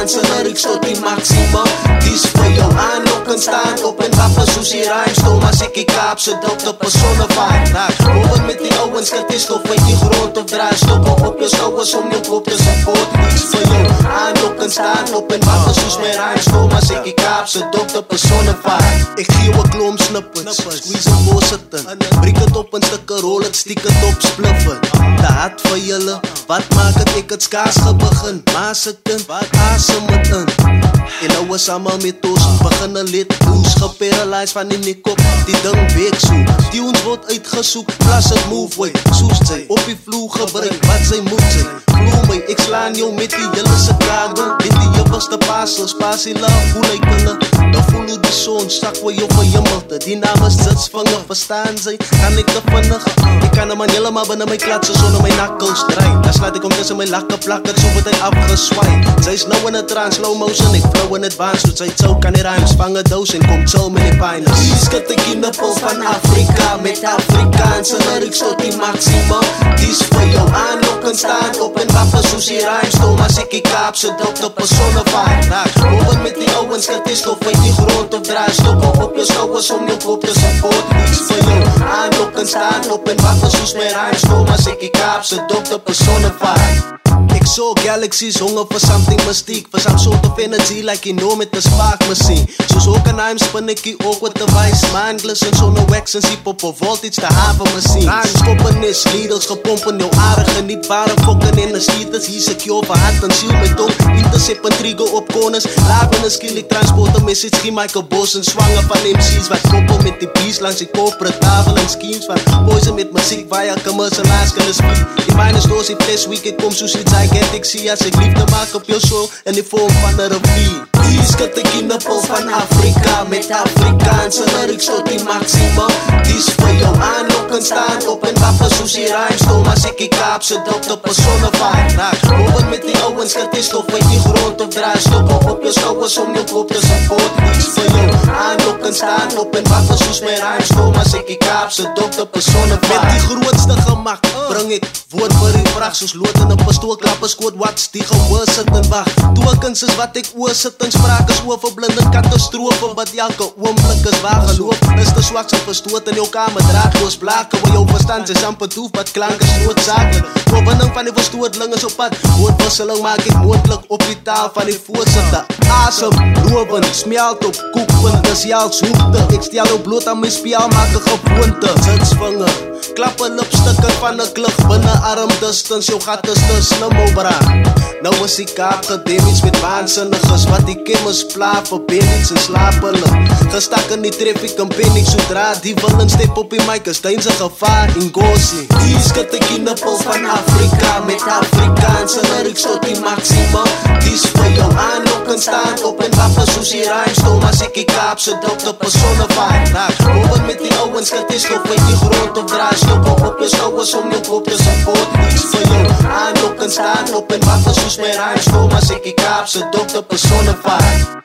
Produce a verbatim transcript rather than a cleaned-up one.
Afrikaanse lyrics tot die maximum. Dis vir jou aanlok en staan op en wakker soos die rhymestorm. As ek die Kaapse dokter personified. Boven met die ouwens, kat is stof uit die grond of draai stoppen op jou skouwers om jou kop te support. Dis vir jou aanlok en staan op en wakker soos my rhymestorm. As ek die Kaapse dokter personified. Ek gee jou 'n klomp snippets, squeeze en bos het in, breek het op in stukke, rol het, stiek het op, spliff het. Te hard vir julle, wat maak het ek het skaars gebegin? Maar se kind, wat asem het in? En nou is allemaal met ons, begin een lid blues, geparalyzed van die nek op, die ding week so. Tunes word uitgesoek, plus het move way, soos sy, op die vloer gebruik, wat sy moet sy. Vloer my, ek slaan jou met die julle se kragen, met die jubberste pasels, pas die love, voel ek hulle. Dan voel jy die zon, stak waar jou verjimmelte, die naam is zitsvinger, verstaan sy, kan ek te vinnig. Ek kan hem aan helemaal binnen my klatsen, sonder my nakkels draai. Dan slaat ek om tussen my lakke plak, het so word hy afgeswaai. Sy is nou in a trance, slow motion, ek flow in advance, soos sy tou kan die rhymes, vang een doos en kom chill met die pijners. Die skit ek in die pol van Afrika, met Afrikaanse lyrics tot die maximum. Dis vir jou aanlok en staan op en wakker soos die rhymestorm. As ek die Kaapse dokter personified. Boven met die ouwens, kat is stof uit die grond of draai stoppen op jou skouwers om jou kop te support. Dis vir jou aanlok en staan op en wakker soos my rhymestorm. As ek die Kaapse dokter personified. Ek so galaxies honger for something mystiek, for some sort of energy like you know met the spark machine. Soos ook een heim spin ek die ook with the vice, mind glisten sonder wax en siep op een voltage te have machines. Rhymes koppen is, needles gepomp in jou aarde, genietbare fokken en is heaters, hier secure vir hart en ziel met tong, intercept en trigger op corners, laven en skill, ek transport een message, geen Michael Boss en zwanger van M C's, wat koppel met die beast langs die corporate tafel en schemes, van poison met muziek via commercialized kunnen speed. Die mind is doos, die flesh week, ek kom soos iets gigantic, zie as ek liefde maak op jou soul in die vorm van een rivier. Hier skit ek in die pol van Afrika, met Afrikaanse lyrics tot die maximum. Dis vir jou aanlok en staan op en wakker soos die rhymestorm. As ek die Kaapse dokter personified. Boven met die ouwens, kat is stof uit die grond of draai stoppen op jou skouwers om jou kop te support. Dis vir jou aanlok en staan op en wakker soos my rhymestorm. As ek die Kaapse dokter personified. Met die grootste gemak bring ek woord vir die vraag, soos lood in 'n pistool, klappe skoot, wat die gehoor sit en wag. Tokens is wat ek oor sit en spraak is oor verblindend katastrofe, wat elke oomblik is waar geloof is te swak, sy verstoot in jou kamer, draadloos blake, waar jou verstand is amper doef, wat klank is noodzakelijk. Oorwinning van die verstoordeling is op pad, woordwisseling maak ek moontlik op die taal van die voorsitter. Asem, roven, smelt op koekpunt, dis jals hoekte, ek stel jou bloot aan my spiaal, maak een gewoonte, zitsvinger, klappe lipstikke van een klug, binnen arm distance, jou gat is te slim obra. Nou is die Kaap gedamaged met waansinniges, wat die chemist pla vir panics en slapelik. Gestak in die traffic en panic, sodra die willen step op die mic, is deinse gevaar in Gossie. Hier skit ek in die pol van Afrika, met Afrikaanse lyrics tot die maximum. Dis vir jou aanlok en staan op en wakker soos die rhymestorm. As ek die Kaapse dokter personified. Boven met die ouwens, kat is stof uit die grond of draai stoppen op jou skouwers om jou kop te support. Dis vir jou aanlok en staan op en wakker soos my rhymestorm. As ek die Kaapse dokter personified.